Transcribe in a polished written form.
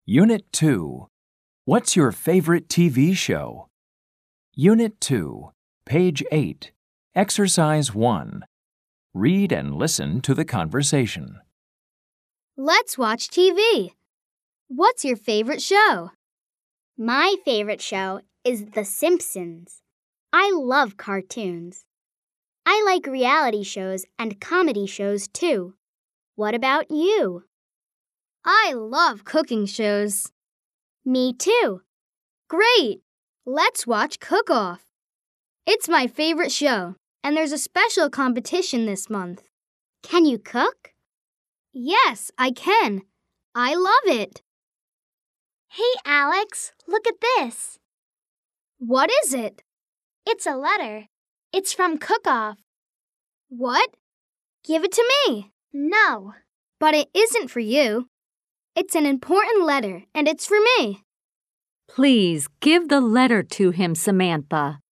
Unit 2. What's your favorite TV show? Unit 2, page 8, Exercise 1. Read and listen to the conversation. Let's watch TV. What's your favorite show? My favorite show is The Simpsons. I love cartoons. I like reality shows and comedy shows too. What about you? I love cooking shows. Me too. Great! Let's watch Cook Off. It's my favorite show, and there's a special competition this month. Can you cook? Yes, I can. I love it. Hey, Alex, look at this. What is it? It's a letter. It's from Cook Off. What? Give it to me. No. But it isn't for you. It's an important letter, and it's for me. Please give the letter to him, Samantha.